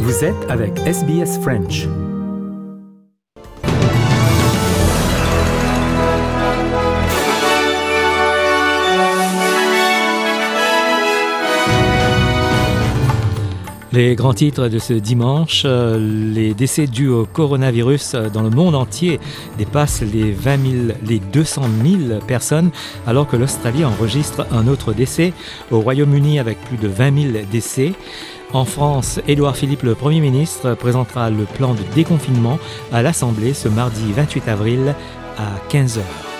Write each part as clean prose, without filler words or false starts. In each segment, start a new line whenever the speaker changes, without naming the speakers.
Vous êtes avec SBS French. Les grands titres de ce dimanche, les décès dus au coronavirus dans le monde entier dépassent les 200 000 personnes, alors que l'Australie enregistre un autre décès, au Royaume-Uni avec plus de 20 000 décès. En France, Édouard Philippe, le Premier ministre, présentera le plan de déconfinement à l'Assemblée ce mardi 28 avril à 15h.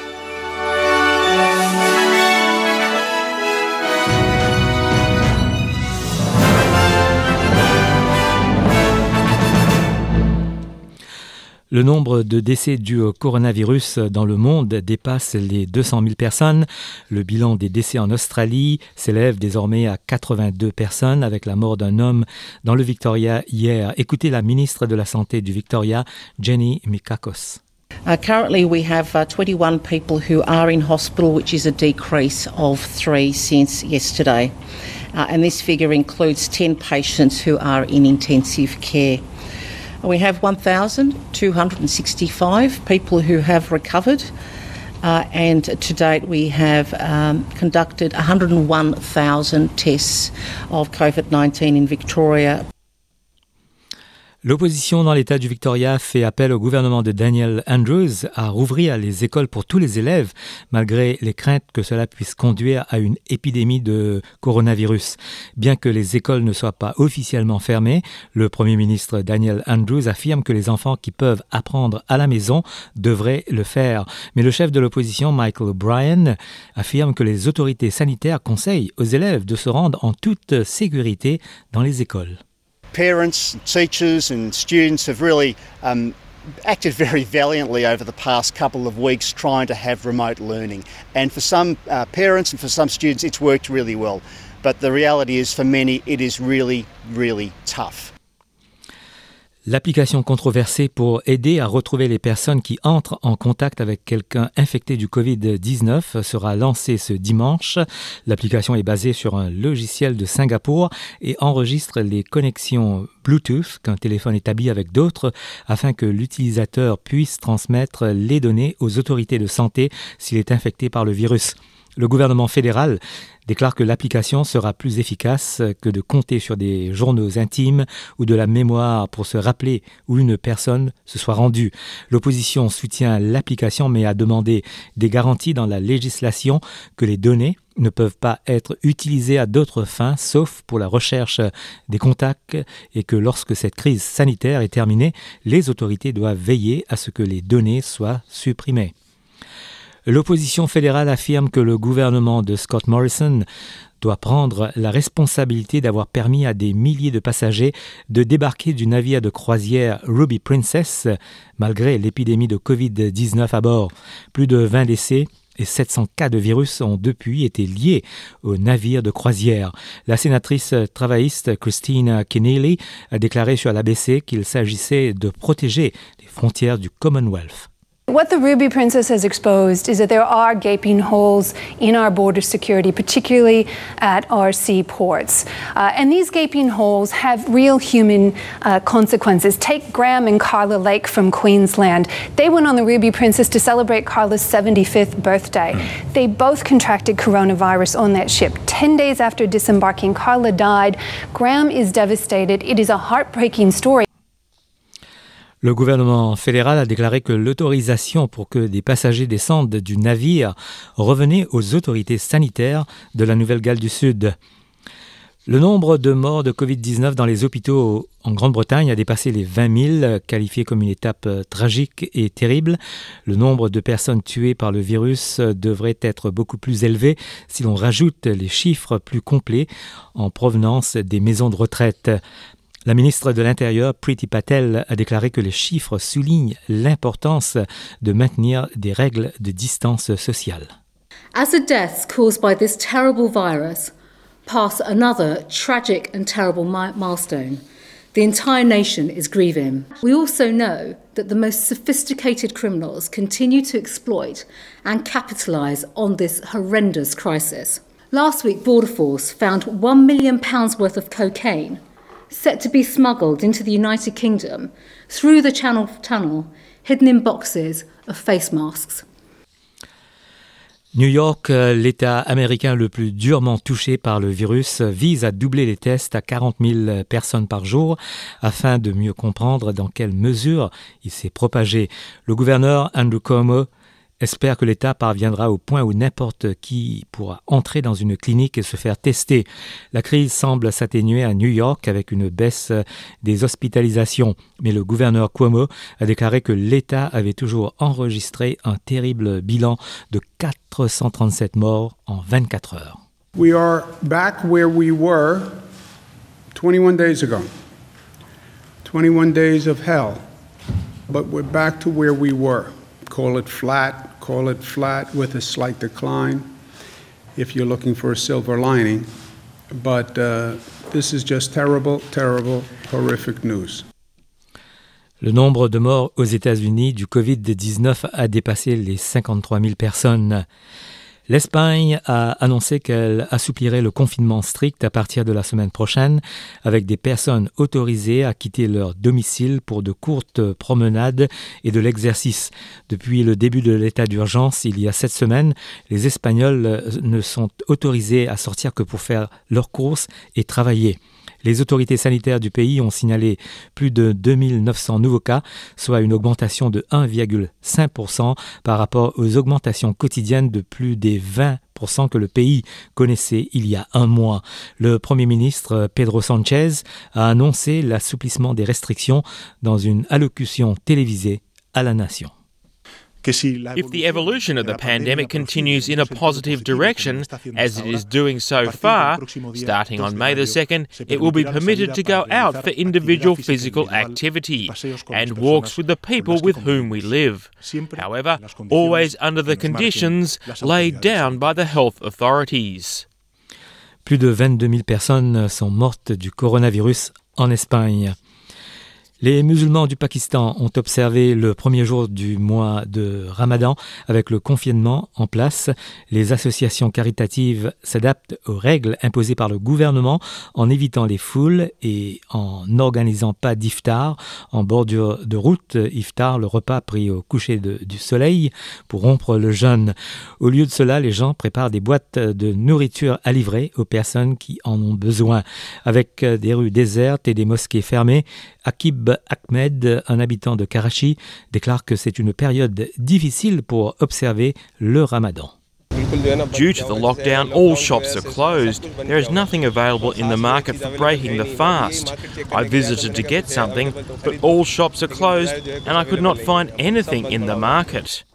Le nombre de décès dus au coronavirus dans le monde dépasse les 200 000 personnes. Le bilan des décès en Australie s'élève désormais à 82 personnes, avec la mort d'un homme dans le Victoria hier. Écoutez la ministre de la Santé du Victoria, Jenny Mikakos.
Currently we have 21 people who are in hospital, which is a decrease of 3 since yesterday. And this figure includes 10 patients who are in intensive care. We have 1,265 people who have recovered, and to date we have conducted 101,000 tests of COVID-19 in Victoria.
L'opposition dans l'État du Victoria fait appel au gouvernement de Daniel Andrews à rouvrir les écoles pour tous les élèves, malgré les craintes que cela puisse conduire à une épidémie de coronavirus. Bien que les écoles ne soient pas officiellement fermées, le Premier ministre Daniel Andrews affirme que les enfants qui peuvent apprendre à la maison devraient le faire. Mais le chef de l'opposition, Michael O'Brien, affirme que les autorités sanitaires conseillent aux élèves de se rendre en toute sécurité dans les écoles.
Parents, teachers and students have really acted very valiantly over the past couple of weeks trying to have remote learning. And for some parents and for some students it's worked really well. But the reality is for many it is really, really tough.
L'application controversée pour aider à retrouver les personnes qui entrent en contact avec quelqu'un infecté du Covid-19 sera lancée ce dimanche. L'application est basée sur un logiciel de Singapour et enregistre les connexions Bluetooth qu'un téléphone établit avec d'autres afin que l'utilisateur puisse transmettre les données aux autorités de santé s'il est infecté par le virus. Le gouvernement fédéral déclare que l'application sera plus efficace que de compter sur des journaux intimes ou de la mémoire pour se rappeler où une personne se soit rendue. L'opposition soutient l'application mais a demandé des garanties dans la législation que les données ne peuvent pas être utilisées à d'autres fins sauf pour la recherche des contacts et que lorsque cette crise sanitaire est terminée, les autorités doivent veiller à ce que les données soient supprimées. L'opposition fédérale affirme que le gouvernement de Scott Morrison doit prendre la responsabilité d'avoir permis à des milliers de passagers de débarquer du navire de croisière Ruby Princess malgré l'épidémie de Covid-19 à bord. Plus de 20 décès et 700 cas de virus ont depuis été liés au navire de croisière. La sénatrice travailliste Christine Keneally a déclaré sur l'ABC qu'il s'agissait de protéger les frontières du Commonwealth.
What the Ruby Princess has exposed is that there are gaping holes in our border security, particularly at our seaports. And these gaping holes have real human consequences. Take Graham and Carla Lake from Queensland. They went on the Ruby Princess to celebrate Carla's 75th birthday. They both contracted coronavirus on that ship. 10 days after disembarking, Carla died. Graham is devastated. It is a heartbreaking story.
Le gouvernement fédéral a déclaré que l'autorisation pour que des passagers descendent du navire revenait aux autorités sanitaires de la Nouvelle-Galles du Sud. Le nombre de morts de Covid-19 dans les hôpitaux en Grande-Bretagne a dépassé les 20 000, qualifié comme une étape tragique et terrible. Le nombre de personnes tuées par le virus devrait être beaucoup plus élevé si l'on rajoute les chiffres plus complets en provenance des maisons de retraite. La ministre de l'Intérieur, Priti Patel, a déclaré que les chiffres soulignent l'importance de maintenir des règles de distance sociale.
As the deaths caused by this terrible virus pass another tragic and terrible milestone, the entire nation is grieving. We also know that the most sophisticated criminals continue to exploit and capitalise on this horrendous crisis. Last week, Border Force found £1 million worth of cocaine set to be smuggled into the United Kingdom through the Channel Tunnel, hidden in boxes of face masks.
New York, l'État américain le plus durement touché par le virus, vise à doubler les tests à 40 000 personnes par jour afin de mieux comprendre dans quelle mesure il s'est propagé. Le gouverneur Andrew Cuomo espère que l'État parviendra au point où n'importe qui pourra entrer dans une clinique et se faire tester. La crise semble s'atténuer à New York avec une baisse des hospitalisations. Mais le gouverneur Cuomo a déclaré que l'État avait toujours enregistré un terrible bilan de 437 morts en 24 heures.
We are back where we were 21 days ago. 21 days of hell. But we're back to where we were. Call it flat with a slight decline if you're looking for a silver lining. But this is just terrible, horrific news.
Le nombre de morts aux États-Unis du Covid-19 a dépassé les 53 000 personnes. L'Espagne a annoncé qu'elle assouplirait le confinement strict à partir de la semaine prochaine, avec des personnes autorisées à quitter leur domicile pour de courtes promenades et de l'exercice. Depuis le début de l'état d'urgence, il y a 7 semaines, les Espagnols ne sont autorisés à sortir que pour faire leurs courses et travailler. Les autorités sanitaires du pays ont signalé plus de 2900 nouveaux cas, soit une augmentation de 1,5% par rapport aux augmentations quotidiennes de plus des 20% que le pays connaissait il y a un mois. Le Premier ministre Pedro Sánchez a annoncé l'assouplissement des restrictions dans une allocution télévisée à la nation.
If the evolution of the pandemic continues in a positive direction, as it is doing so far, starting on May the 2nd, it will be permitted to go out for individual physical activity and walks with the people with whom we live. However, always under the conditions laid down by the health authorities.
Plus de 22 000 personnes sont mortes du coronavirus en Espagne. Les musulmans du Pakistan ont observé le premier jour du mois de Ramadan avec le confinement en place. Les associations caritatives s'adaptent aux règles imposées par le gouvernement en évitant les foules et en n'organisant pas d'iftar en bordure de route. Iftar, le repas pris au coucher du soleil pour rompre le jeûne. Au lieu de cela, les gens préparent des boîtes de nourriture à livrer aux personnes qui en ont besoin. Avec des rues désertes et des mosquées fermées, Akib Ahmed, un habitant de Karachi, déclare que c'est une période difficile pour observer le Ramadan.
Due to the lockdown, all shops are closed. There is nothing available in the market for breaking the fast. I visited to get something, but all shops are closed and I could not find anything in the market.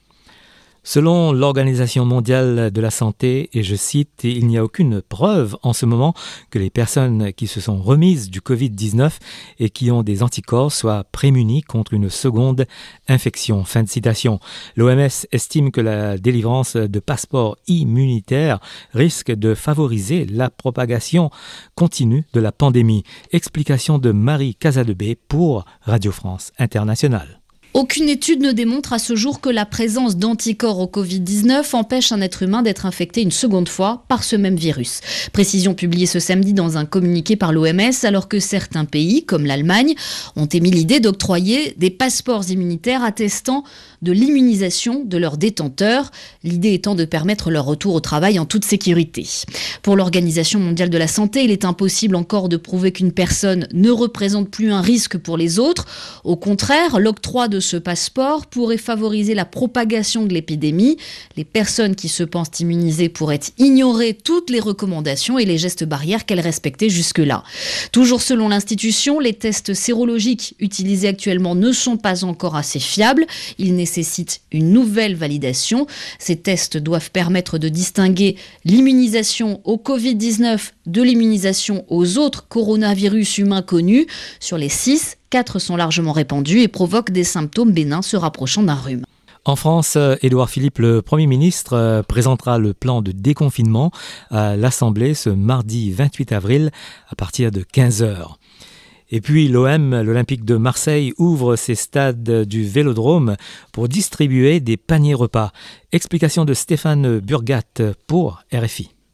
Selon l'Organisation mondiale de la santé, et je cite, il n'y a aucune preuve en ce moment que les personnes qui se sont remises du Covid-19 et qui ont des anticorps soient prémunies contre une seconde infection. Fin de citation. L'OMS estime que la délivrance de passeports immunitaires risque de favoriser la propagation continue de la pandémie. Explication de Marie Casadebé pour Radio France Internationale.
Aucune étude ne démontre à ce jour que la présence d'anticorps au Covid-19 empêche un être humain d'être infecté une seconde fois par ce même virus. Précision publiée ce samedi dans un communiqué par l'OMS, alors que certains pays, comme l'Allemagne, ont émis l'idée d'octroyer des passeports immunitaires attestant de l'immunisation de leurs détenteurs, l'idée étant de permettre leur retour au travail en toute sécurité. Pour l'Organisation mondiale de la santé, il est impossible encore de prouver qu'une personne ne représente plus un risque pour les autres. Au contraire, l'octroi de ce passeport pourrait favoriser la propagation de l'épidémie. Les personnes qui se pensent immunisées pourraient ignorer toutes les recommandations et les gestes barrières qu'elles respectaient jusque-là. Toujours selon l'institution, les tests sérologiques utilisés actuellement ne sont pas encore assez fiables. Ils nécessitent une nouvelle validation. Ces tests doivent permettre de distinguer l'immunisation au Covid-19 de l'immunisation aux autres coronavirus humains connus. Sur les 6, 4 sont largement répandus et provoquent des symptômes bénins se rapprochant d'un rhume.
En France, Édouard Philippe, le Premier ministre, présentera le plan de déconfinement à l'Assemblée ce mardi 28 avril à partir de 15h. Et puis l'OM, l'Olympique de Marseille, ouvre ses stades du Vélodrome pour distribuer des paniers repas. Explication de Stéphane Burgat pour RFI.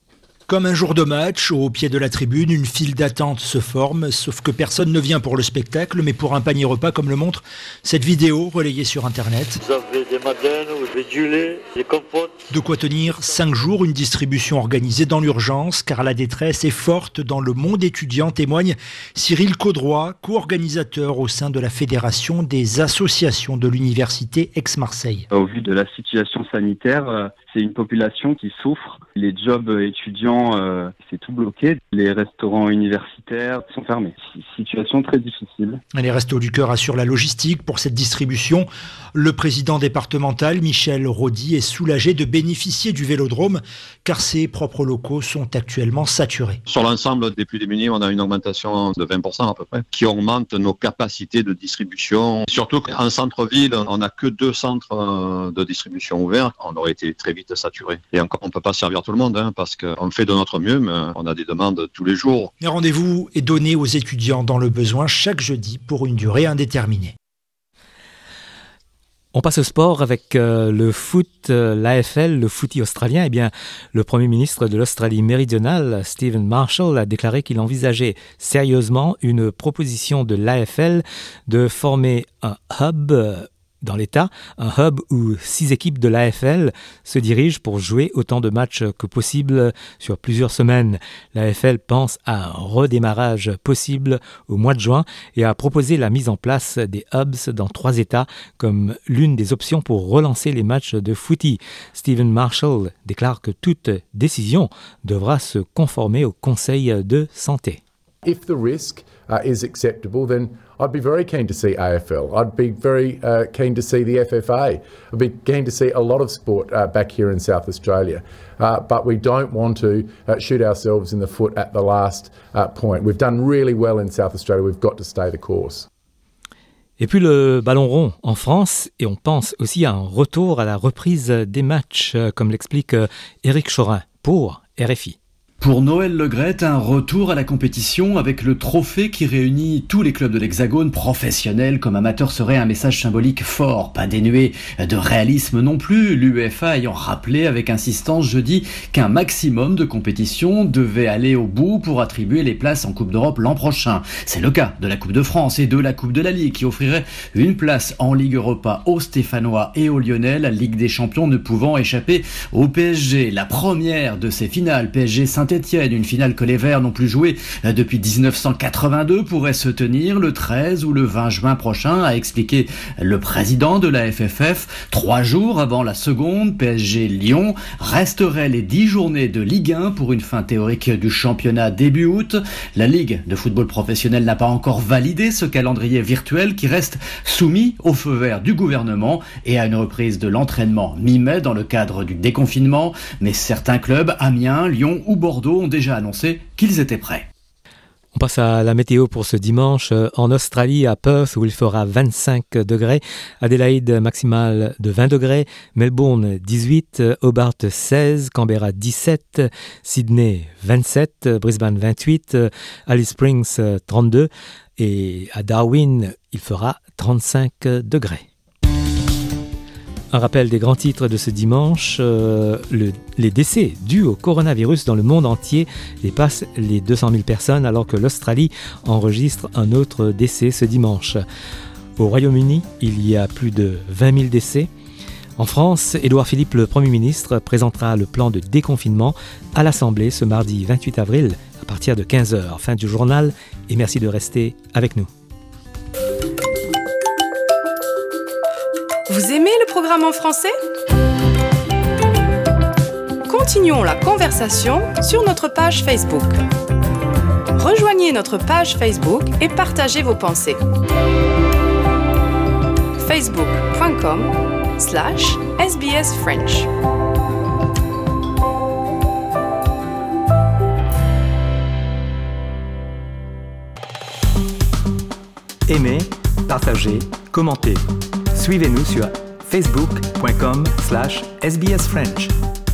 Comme un jour de match, au pied de la tribune, une file d'attente se forme, sauf que personne ne vient pour le spectacle, mais pour un panier repas, comme le montre cette vidéo relayée sur Internet.
Vous avez des madeleines, vous avez du lait, des compotes.
De quoi tenir 5 jours, une distribution organisée dans l'urgence, car la détresse est forte dans le monde étudiant, témoigne Cyril Caudroy, co-organisateur au sein de la Fédération des associations de l'Université Aix-Marseille.
Au vu de la situation sanitaire, c'est une population qui souffre. Les jobs étudiants, c'est tout bloqué. Les restaurants universitaires sont fermés. Situation très difficile.
Les Restos du Cœur assurent la logistique pour cette distribution. Le président départemental, Michel Raudy, est soulagé de bénéficier du Vélodrome car ses propres locaux sont actuellement saturés.
Sur l'ensemble des plus démunis, on a une augmentation de 20% à peu près, qui augmente nos capacités de distribution. Surtout qu'en centre-ville, on n'a que 2 centres de distribution ouverts. On aurait été très vite saturés. Et encore, on ne peut pas servir tout le monde parce qu'on fait de notre mieux, mais on a des demandes tous les jours.
Le rendez-vous est donné aux étudiants dans le besoin chaque jeudi pour une durée indéterminée.
On passe au sport avec le foot, l'AFL, le footy australien. Eh bien, le Premier ministre de l'Australie méridionale, Stephen Marshall, a déclaré qu'il envisageait sérieusement une proposition de l'AFL de former un hub dans l'État, un hub où 6 équipes de l'AFL se dirigent pour jouer autant de matchs que possible sur plusieurs semaines. L'AFL pense à un redémarrage possible au mois de juin et a proposé la mise en place des hubs dans 3 États comme l'une des options pour relancer les matchs de footy. Stephen Marshall déclare que toute décision devra se conformer au Conseil de santé.
If the risk is acceptable, then I'd be very keen to see AFL. I'd be very keen to see the FFA. I'd be keen to see a lot of sport back here in South Australia. But we don't want to shoot ourselves in the foot at the last point. We've done really well in South Australia. We've got to stay the course.
Et puis le ballon rond en France, et on pense aussi à un retour à la reprise des matchs, comme l'explique Éric Chorin pour RFI.
Pour Noël Le Graët, un retour à la compétition avec le trophée qui réunit tous les clubs de l'Hexagone, professionnels comme amateurs, serait un message symbolique fort, pas dénué de réalisme non plus, l'UEFA ayant rappelé avec insistance jeudi qu'un maximum de compétitions devait aller au bout pour attribuer les places en Coupe d'Europe l'an prochain. C'est le cas de la Coupe de France et de la Coupe de la Ligue qui offrirait une place en Ligue Europa aux Stéphanois et aux Lyonnais, la Ligue des Champions ne pouvant échapper au PSG. La première de ces finales, PSG Saint-Étienne, une finale que les Verts n'ont plus jouée depuis 1982, pourrait se tenir le 13 ou le 20 juin prochain, a expliqué le président de la FFF. 3 jours avant la seconde, PSG-Lyon, resteraient les 10 journées de Ligue 1 pour une fin théorique du championnat début août. La Ligue de football professionnel n'a pas encore validé ce calendrier virtuel qui reste soumis au feu vert du gouvernement et à une reprise de l'entraînement mi-mai dans le cadre du déconfinement. Mais certains clubs, Amiens, Lyon ou Bordeaux, ont déjà annoncé qu'ils étaient prêts.
On passe à la météo pour ce dimanche. En Australie, à Perth, où il fera 25 degrés. Adélaïde, maximale de 20 degrés. Melbourne, 18. Hobart, 16. Canberra, 17. Sydney, 27. Brisbane, 28. Alice Springs, 32. Et à Darwin, il fera 35 degrés. Un rappel des grands titres de ce dimanche, les décès dus au coronavirus dans le monde entier dépassent les 200 000 personnes alors que l'Australie enregistre un autre décès ce dimanche. Au Royaume-Uni, il y a plus de 20 000 décès. En France, Édouard Philippe, le Premier ministre, présentera le plan de déconfinement à l'Assemblée ce mardi 28 avril à partir de 15h. Fin du journal et merci de rester avec nous.
Vous aimez le programme en français ? Continuons la conversation sur notre page Facebook. Rejoignez notre page Facebook et partagez vos pensées. facebook.com/SBS French.
Aimez, partagez, commentez. Suivez-nous sur facebook.com/SBS French.